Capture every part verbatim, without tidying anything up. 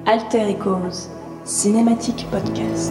Alter Echoes, Cinématique Podcast.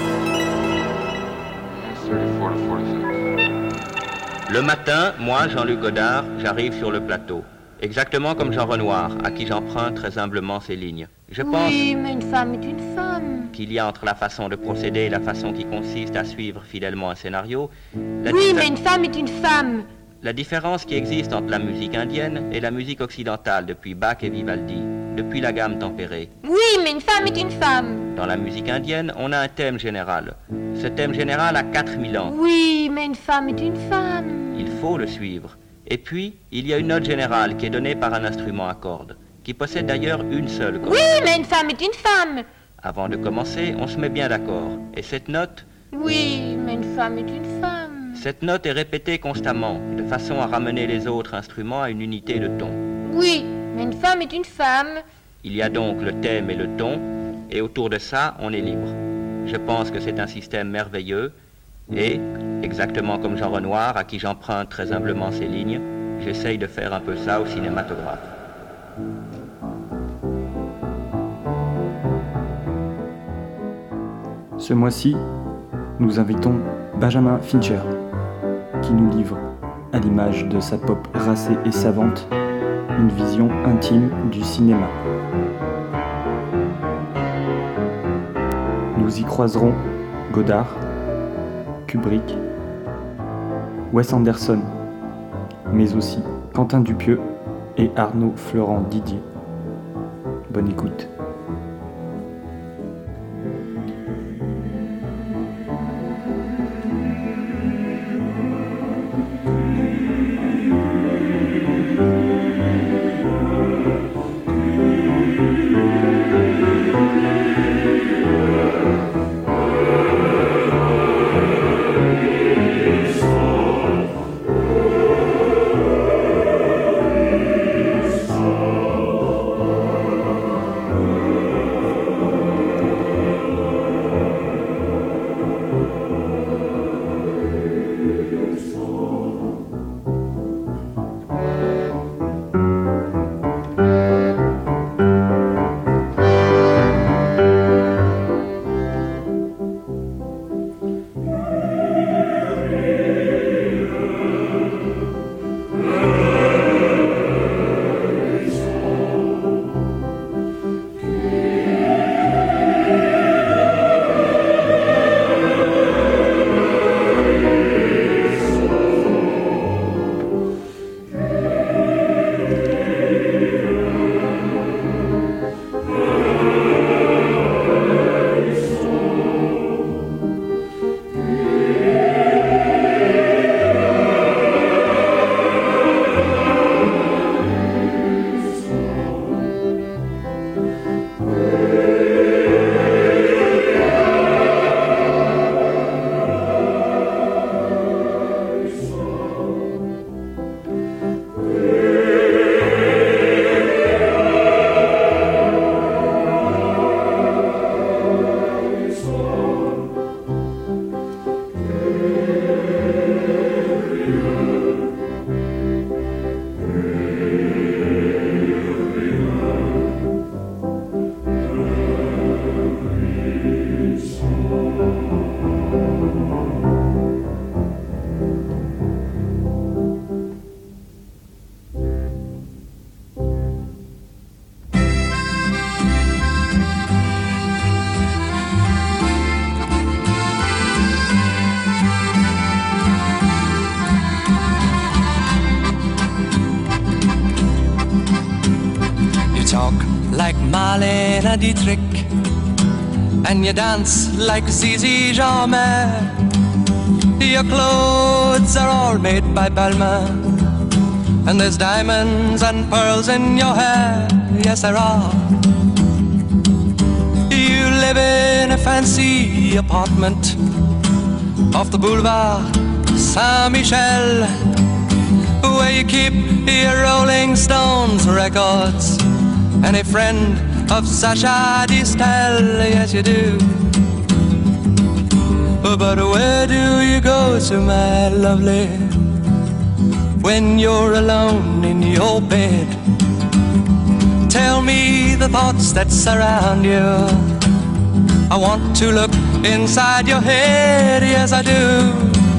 Le matin, moi, Jean-Luc Godard, j'arrive sur le plateau. Exactement comme Jean Renoir, à qui j'emprunte très humblement ces lignes. Je pense oui, mais une femme est une femme. Qu'il y a entre la façon de procéder et la façon qui consiste à suivre fidèlement un scénario. La oui, diffé- mais une femme est une femme. La différence qui existe entre la musique indienne et la musique occidentale depuis Bach et Vivaldi, depuis la gamme tempérée. Oui, mais une femme est une femme. Dans la musique indienne, on a un thème général. Ce thème général a quatre mille ans. Oui, mais une femme est une femme. Il faut le suivre. Et puis, il y a une note générale qui est donnée par un instrument à cordes, qui possède d'ailleurs une seule corde. Oui, mais une femme est une femme. Avant de commencer, on se met bien d'accord. Et cette note, oui, mais une femme est une femme. Cette note est répétée constamment, de façon à ramener les autres instruments à une unité de ton. Oui, mais une femme est une femme. Il y a donc le thème et le ton, et autour de ça, on est libre. Je pense que c'est un système merveilleux, et, exactement comme Jean Renoir, à qui j'emprunte très humblement ces lignes, j'essaye de faire un peu ça au cinématographe. Ce mois-ci, nous invitons Benjamin Fincher, qui nous livre, à l'image de sa pop racée et savante, une vision intime du cinéma. Nous y croiserons Godard, Kubrick, Wes Anderson, mais aussi Quentin Dupieux et Arnaud Florent Didier. Bonne écoute. Marlene Dietrich, and you dance like Zizi Jeanmaire. Your clothes are all made by Balmain, and there's diamonds and pearls in your hair. Yes, there are. You live in a fancy apartment off the boulevard Saint-Michel, where you keep your Rolling Stones records and a friend of Sacha Distel, yes you do. But where do you go to, my lovely, when you're alone in your bed? Tell me the the thoughts that surround you. I want to look inside your head, yes I do.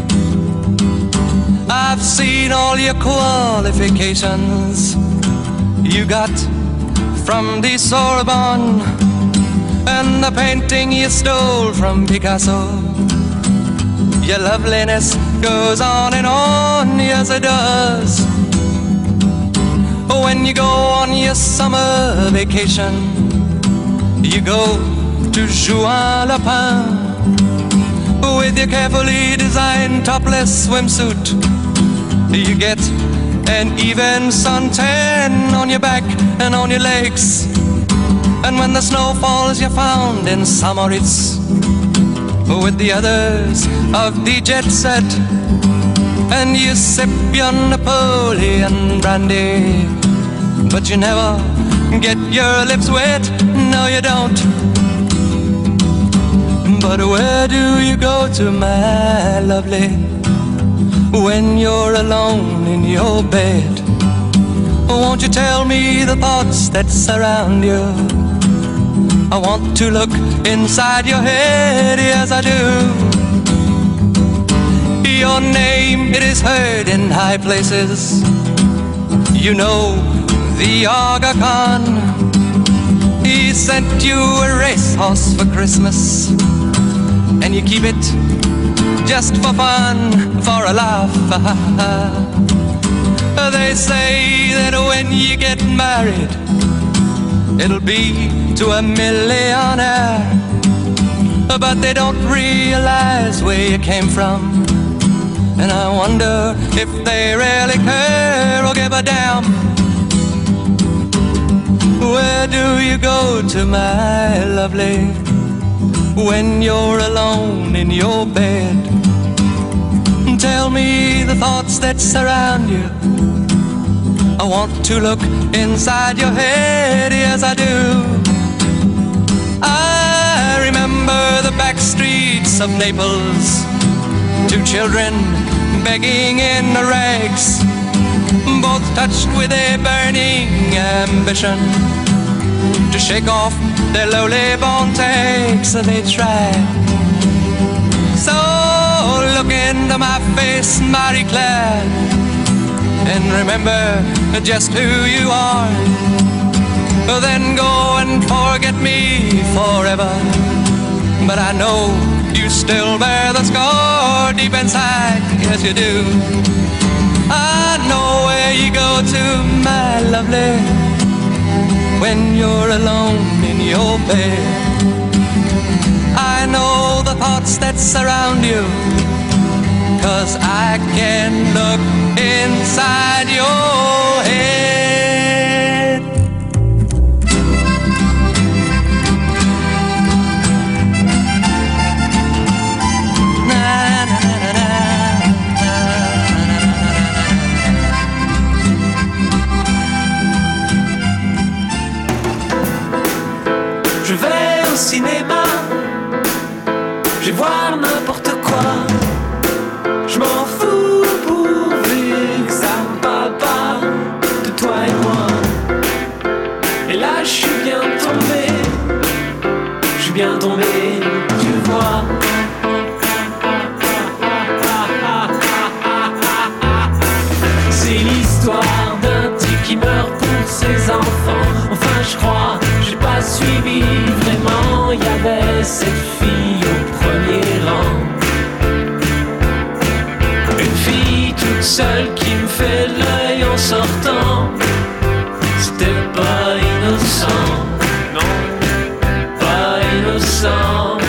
I've seen all your qualifications you got from the Sorbonne, and the painting you stole from Picasso. Your loveliness goes on and on, yes it does. When you go on your summer vacation, you go to Juan-les-Pins with your carefully designed topless swimsuit. You get an even suntan on your back and on your legs. And when the snow falls, you're found in Samoritz with the others of the jet set, and you sip your Napoleon brandy, but you never get your lips wet, no you don't. But where do you go to, my lovely, when you're alone in your bed? Won't you tell me the thoughts that surround you? I want to look inside your head, yes I do. Your name, it is heard in high places. You know the Aga Khan. He sent you a racehorse for Christmas, and you keep it just for fun, for a laugh. They say that when you get married, it'll be to a millionaire, but they don't realize where you came from, and I wonder if they really care or give a damn. Where do you go to, my lovely, when you're alone in your bed? Tell me the thoughts that surround you. I want to look inside your head, yes I do. I remember the back streets of Naples, two children begging in the rags, both touched with a burning ambition to shake off their lowly born takes. They try. So look into my face, Marie-Claire, and remember just who you are. Then go and forget me forever, but I know you still bear the scar deep inside, yes you do. I know where you go to, my lovely, when you're alone in your bed. I know the thoughts that surround you, 'cause I can look inside your head. Na, na, na, na, na. Je vais au cinéma, je vais voir n'importe quoi. Je m'en fous pourvu que ça me parle pas de toi et moi. Et là je suis bien tombé, je suis bien tombé, tu vois. C'est l'histoire d'un type qui meurt pour ses enfants. Enfin je crois, j'ai pas suivi vraiment. Il y avait cette fille au premier rang, une fille toute seule qui me fait l'œil en sortant. C'était pas innocent, non, pas innocent.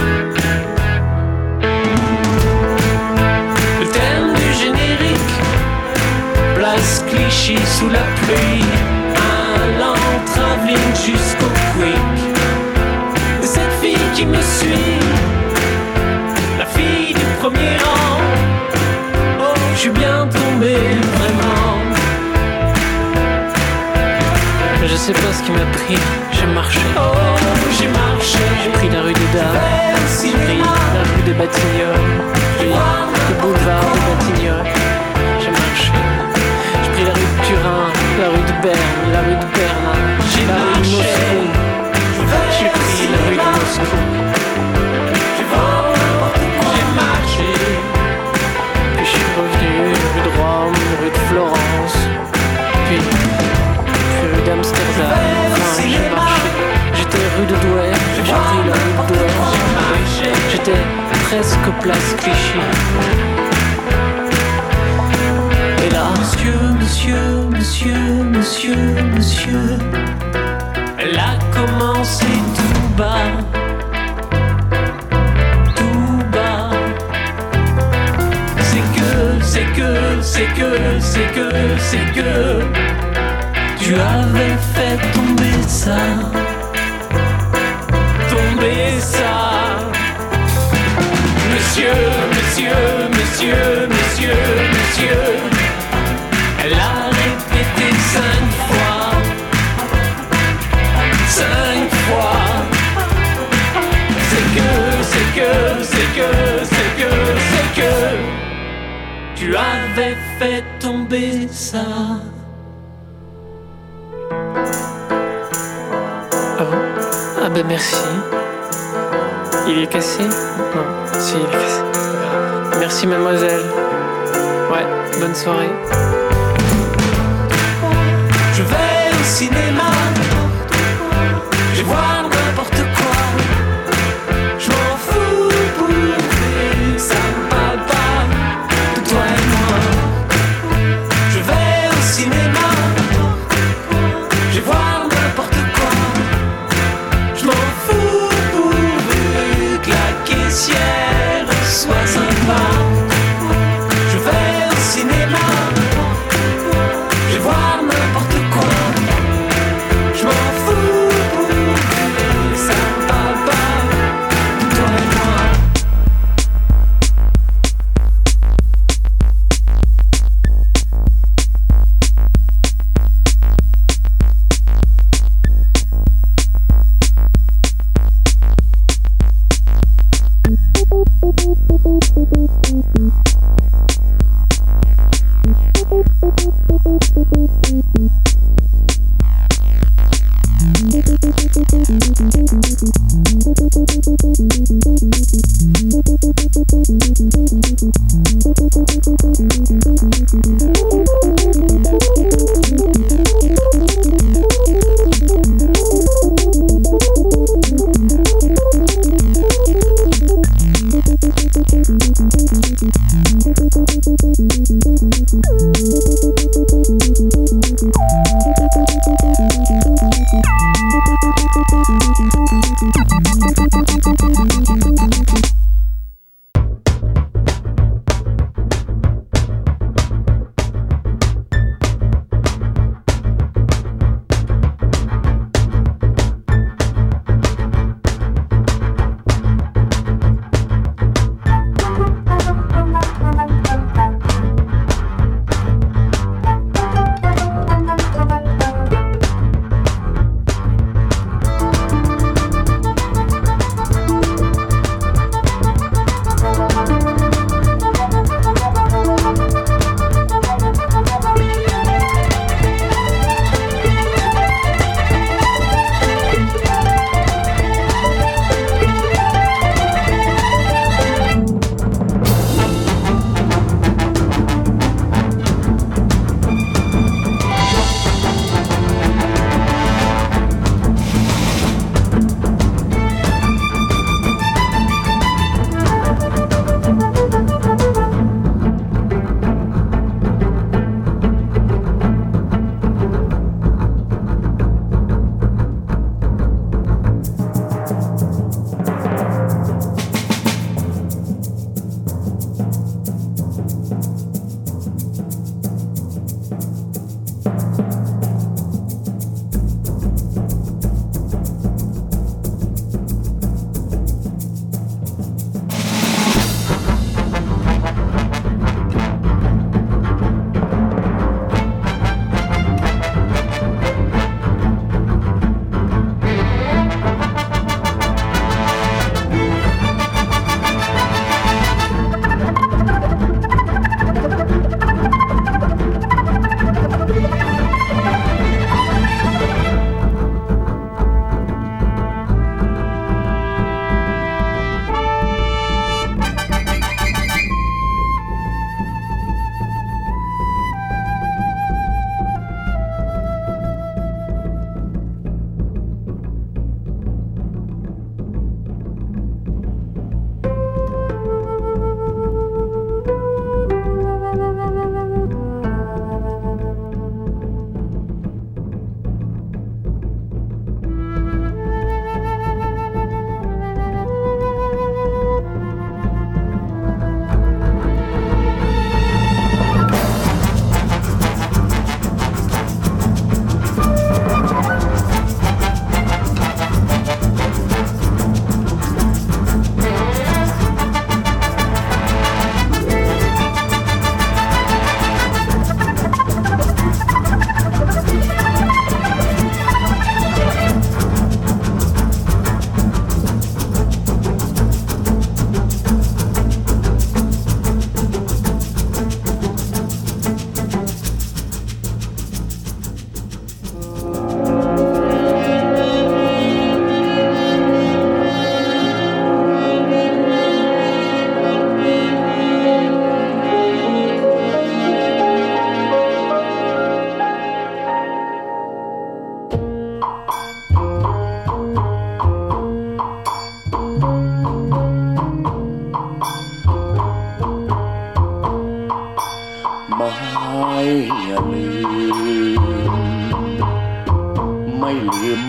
Le thème du générique, place Clichy sous la pluie, un lent travelling jusqu'au quick. Et cette fille qui me suit, la fille du premier rang. Oh, je suis bien tombé, vraiment. Je sais pas ce qui m'a pris, j'ai marché. Oh, j'ai marché. J'ai pris la rue des Dames, j'ai pris la rue des Batignolles, j'ai pris le boulevard des Batignolles. J'ai marché. J'ai pris la rue de Turin, la rue de Berne, la rue de Berlin, j'ai la rue de Moscou, rue de Douai, j'ai pris la rue de Douai. J'étais presque place Clichy. Et là, monsieur, monsieur, monsieur, monsieur, monsieur, elle a commencé tout bas. Tout bas. C'est que, c'est que, c'est que, c'est que, c'est que tu avais fait tomber ça. Tomber ça. Monsieur, monsieur, monsieur, monsieur, monsieur, elle a répété cinq fois. Cinq fois. C'est que, c'est que, c'est que, c'est que, c'est que tu avais fait tomber ça. Ah bon? Ah ben merci. Il est cassé? Non, si, il est cassé. Merci mademoiselle. Ouais, bonne soirée. Je vais au cinéma, je vais voir n'importe quoi. Je m'en fous pour que ça me parle pas de toi et moi. Je vais au cinéma, je vais voir n'importe quoi. Je m'en fous pourvu que la caissière soit sympa. Je vais au cinéma, je vais voir n'importe quoi. Je m'en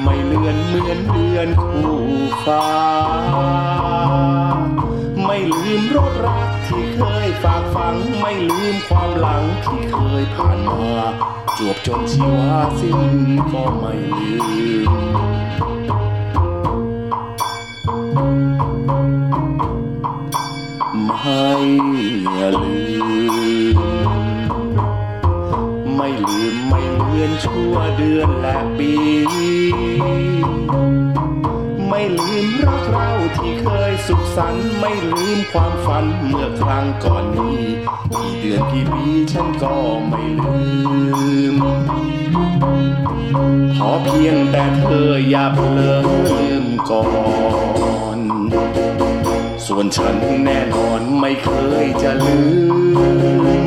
ไม่เลือนเหมือนเดือนคู่ฟ้าไม่ลืมรสรักที่เคยฝากฝังไม่ลืมความหลังที่เคยผ่านมาจวบจนชีวาสิ้นก็ไม่ลืมไม่ลืมไม่ลืมไม่เลือนชั่วเดือนและปีไม่ลืมรักเราที่เคยสุขสันต์ไม่ลืมความฝันเมื่อครั้งก่อนนี้กี่เดือนกี่ปีฉันก็ไม่ลืมขอเพียงแต่เธออย่าเผลอลืมก่อนส่วนฉันแน่นอนไม่เคยจะลืม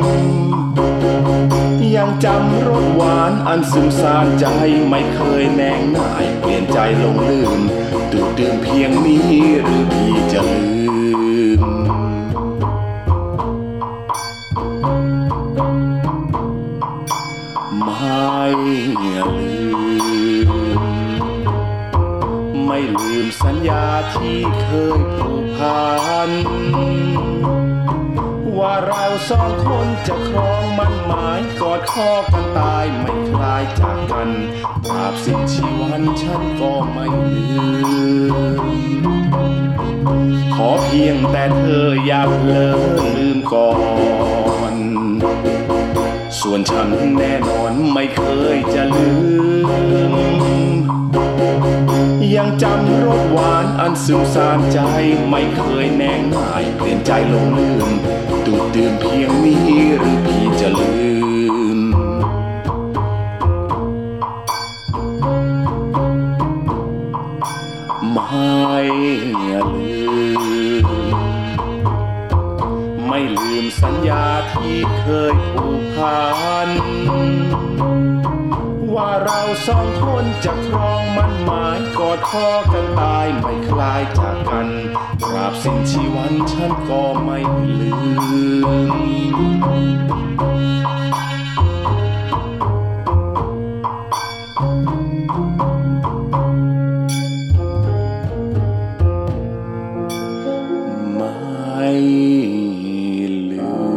ยังจำรสหวานอันซึมซาบใจไม่เคยแนงนายเปลี่ยนใจลงลืมดูดดื่มเพียงนี้หรือพี่จะลืมไม่ลืมไม่ลืมสัญญาที่เคยผูกพันว่าเราสองคนจะครองมั่นหมายกอดคอกันตายไม่คลายจากกันตราบสิ้นชีวันฉันก็ไม่ลืมขอเพียงแต่เธออย่าเผลอลืมก่อนส่วนฉันแน่นอนไม่เคยจะลืมยังจำรสหวานอันซึมซาบใจไม่เคยแนงนายเปลี่ยนใจลงลืมดูดดื่มเพียงนี้หรือพี่จะลืมไม่ลืมไม่ลืมสัญญาที่เคยผูกพันว่าเราสองคนจะครองมั่นหมายกอดคอกันตายไม่คลายจากกันตราบสิ้นชีวันฉันก็ไม่ลืมไม่ลืม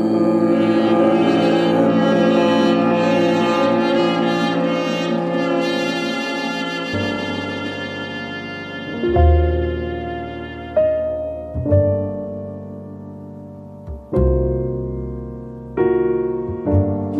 ม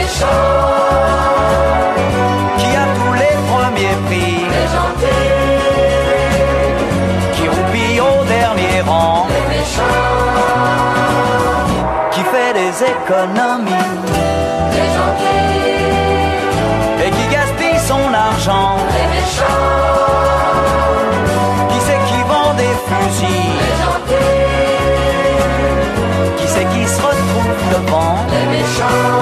qui a tous les premiers prix, les gentils, qui roupille au dernier rang, les méchants, qui fait des économies, les gentils, et qui gaspille son argent, les méchants, qui c'est qui vend des fusils, les gentils, qui c'est qui se retrouve devant, les méchants.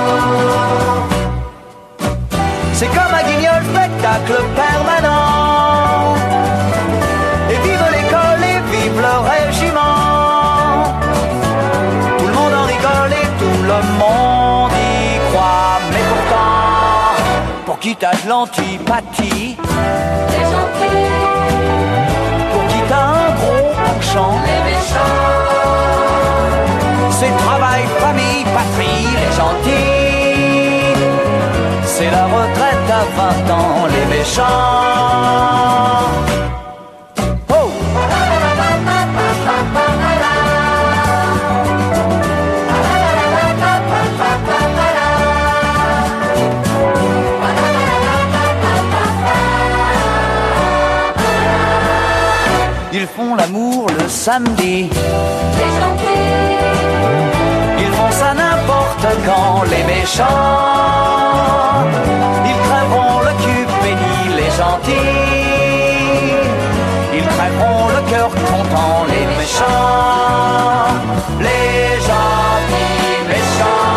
C'est comme un guignol spectacle permanent. Et vive l'école et vive le régiment. Tout le monde en rigole et tout le monde y croit. Mais pourtant, pour qui t'as de l'antipathie, Les gentils, pour qui t'as un gros penchant, les méchants, c'est travail, famille, patrie, les gentils. C'est la retraite à vingt ans, les méchants. Oh! Ils font l'amour le samedi, les gentils, ils font ça n'importe quand, les méchants. Ils crèveront le cul béni, les gentils. Ils crèveront le cœur content, les méchants. Les gentils méchants.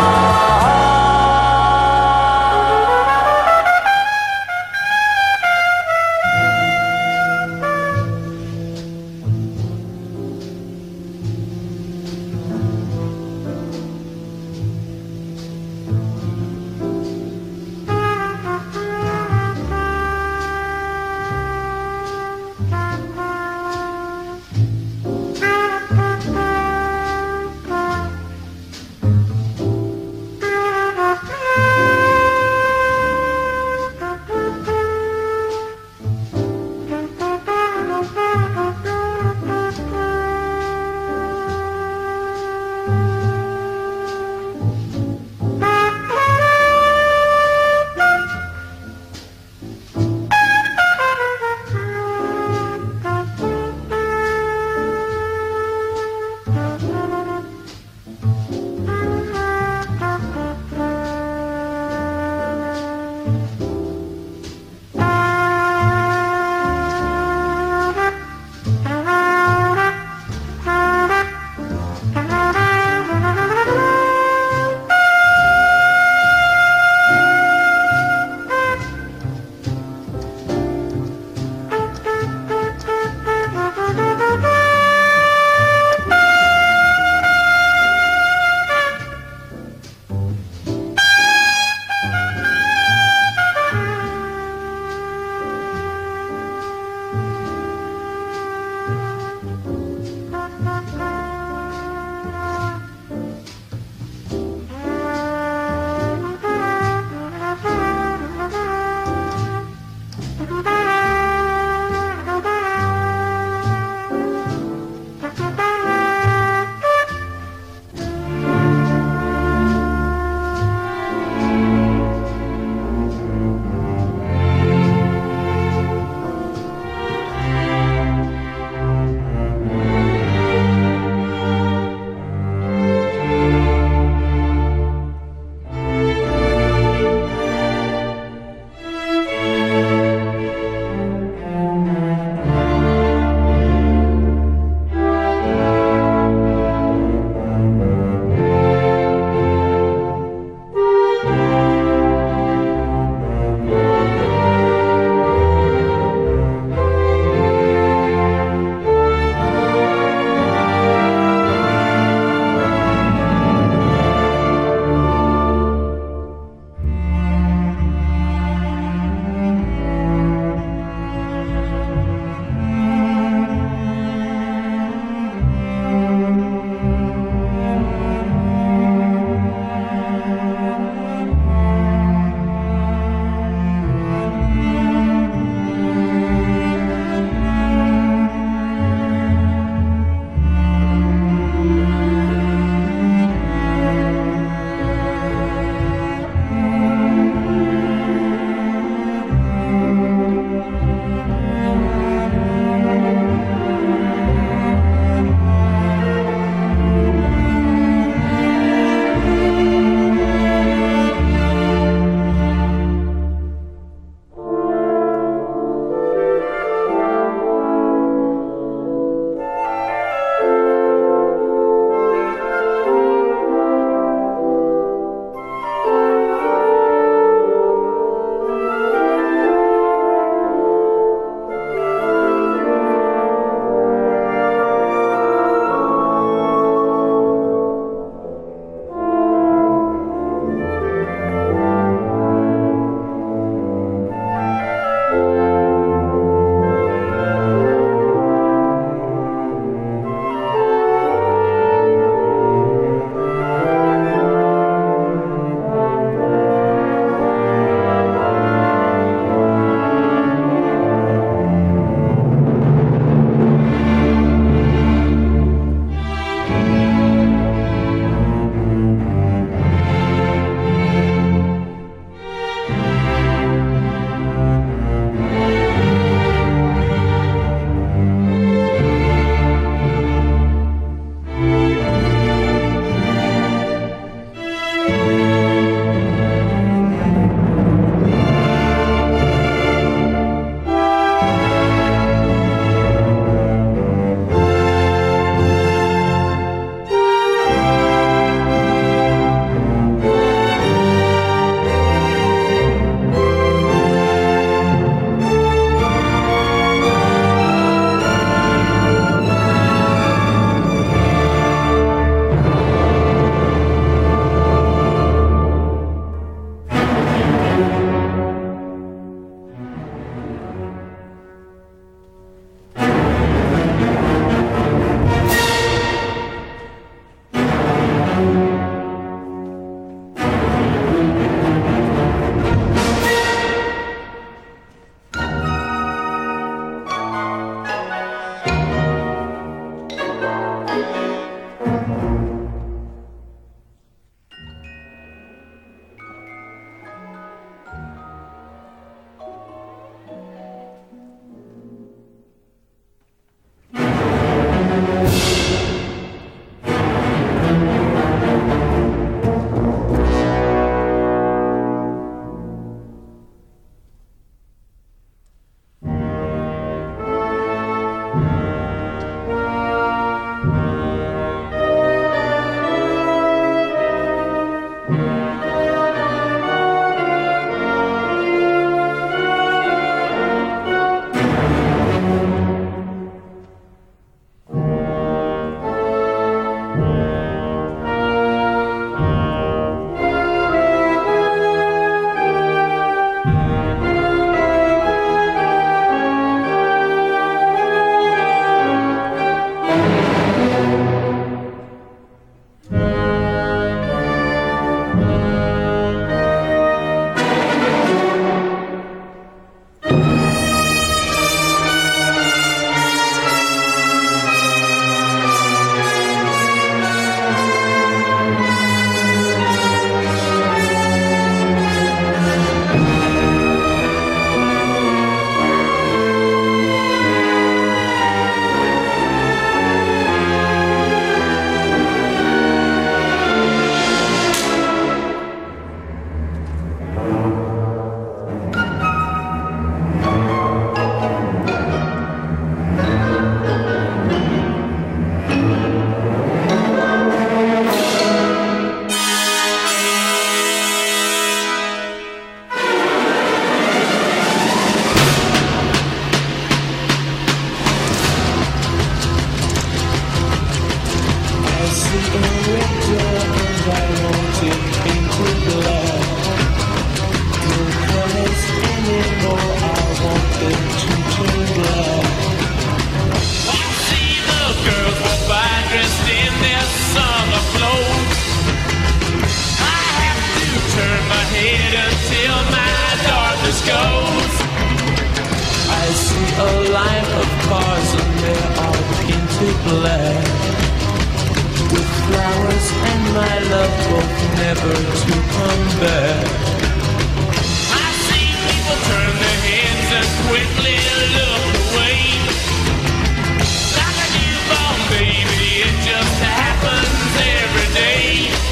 goes. I see a line of cars and they are painted black, with flowers and my love both never to come back. I see people turn their heads and quickly look away, like a newborn baby, it just happens every day.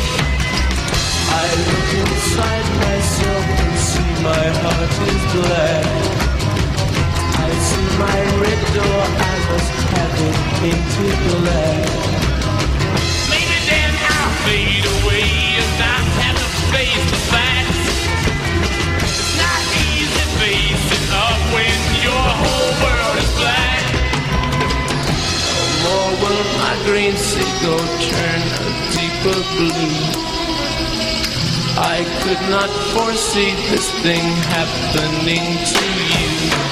I look inside myself and see my heart is black. I see my red door, I must have it painted black. Maybe then I'll fade away if I have to face the facts. It's not easy facing up when your whole world is black. No more will my green seagull turn a deeper blue. I could not foresee this thing happening to you.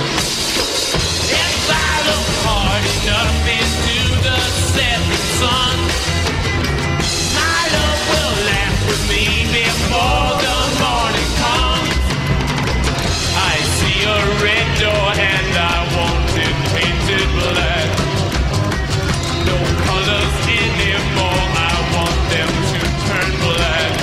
If I look hard enough into the setting sun, my love will laugh with me before the morning comes. I see a red door and I want it painted black. No colors anymore, I want them to turn black.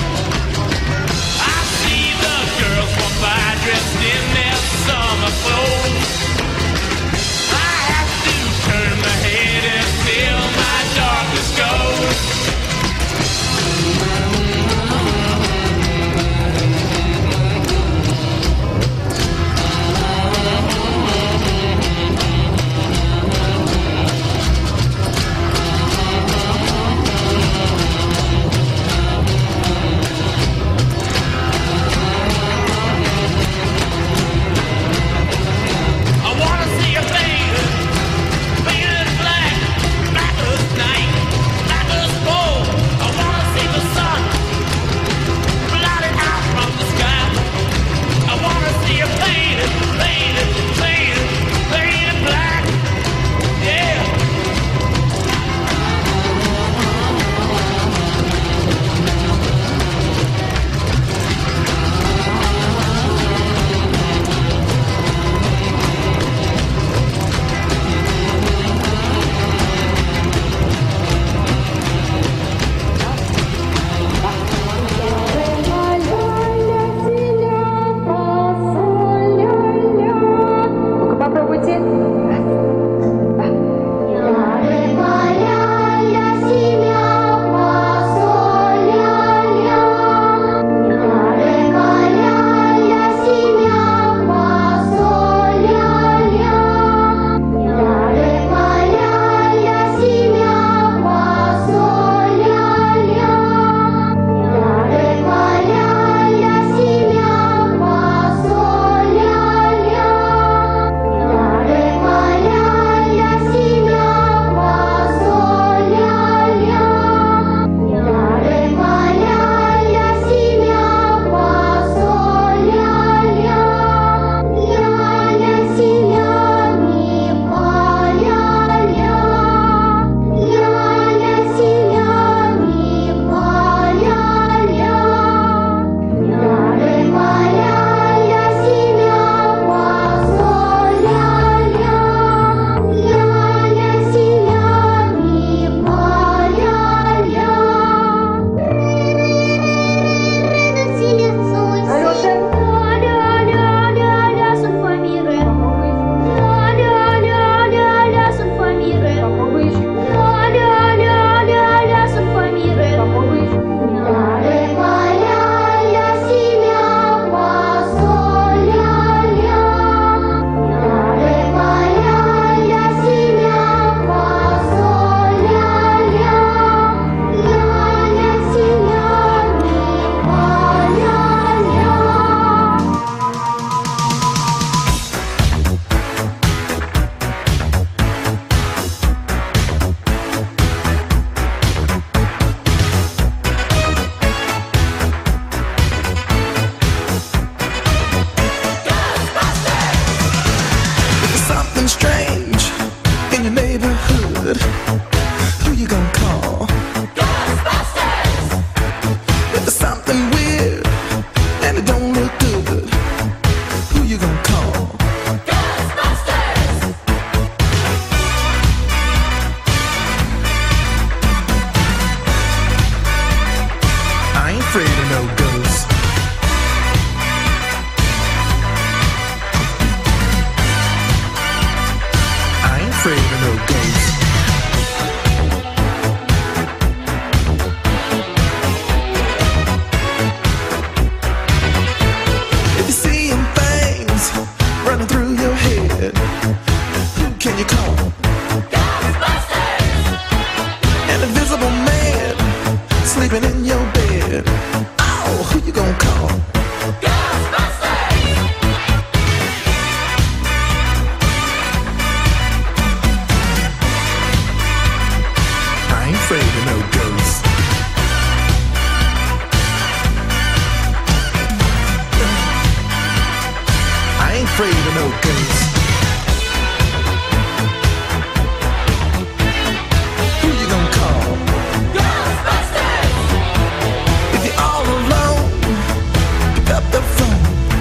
Dressed in their summer clothes, I have to turn my head until my darkness goes. I ain't afraid of no ghosts. I ain't afraid of no ghosts. If you're seeing things running through your head, who can you call? Ghostbusters! An invisible man sleeping in your bed. Oh, who you gonna call? Ghostbusters! I ain't afraid of no ghosts. I ain't afraid of no ghosts. Who you gonna call? Ghostbusters! If you're all alone, pick up the phone.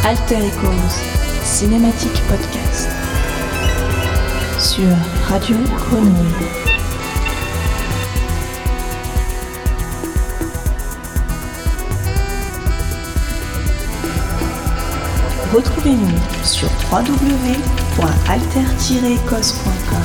Alter Echoes, Cinématique Podcast. Sur Radio Grenouille. Retrouvez-nous sur w w w point alter tiret ecos point com.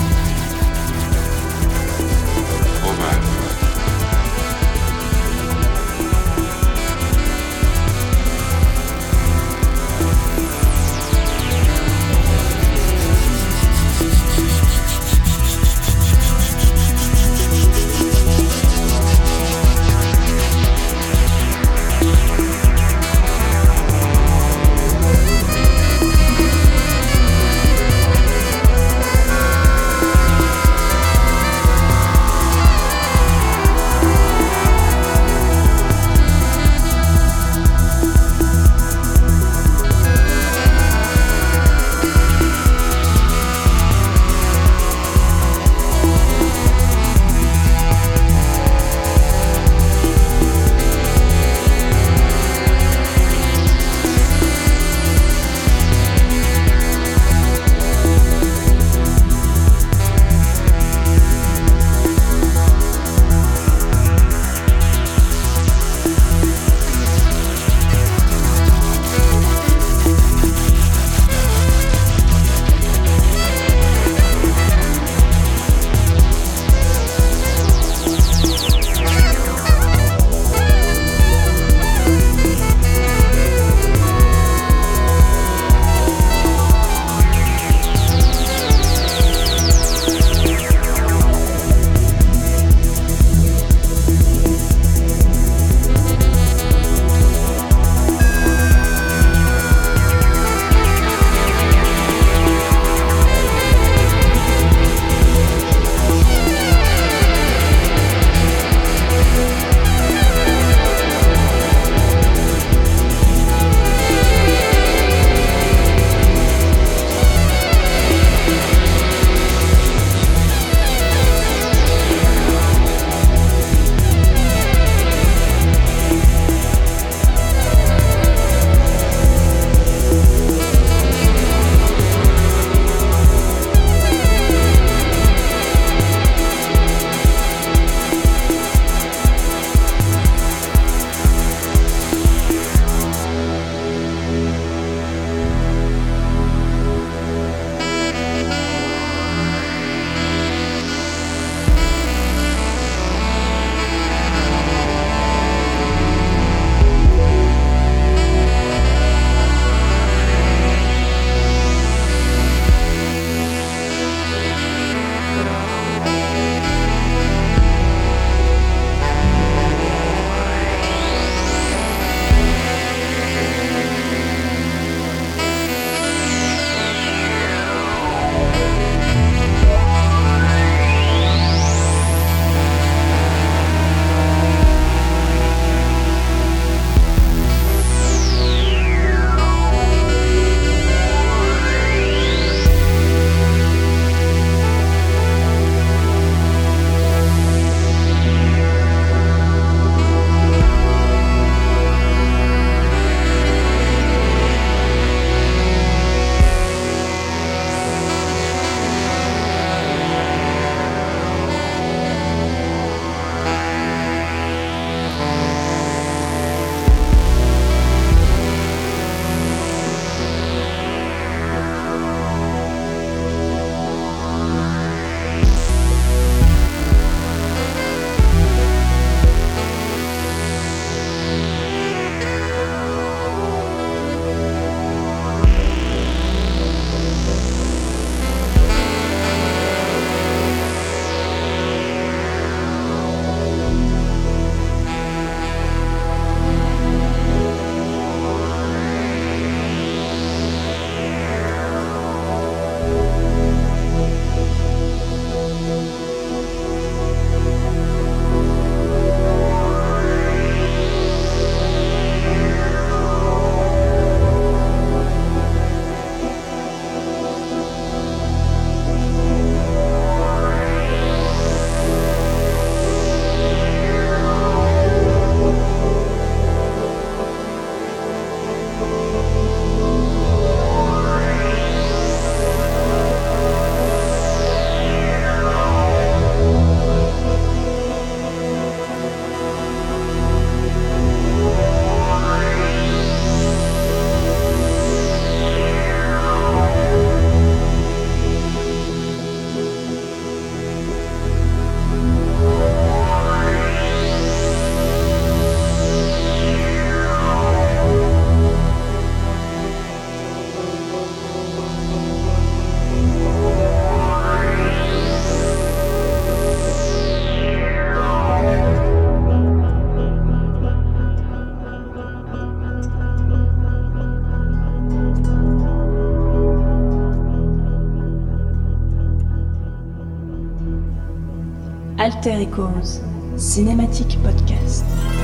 Alter et Cause, Cinématique Podcast.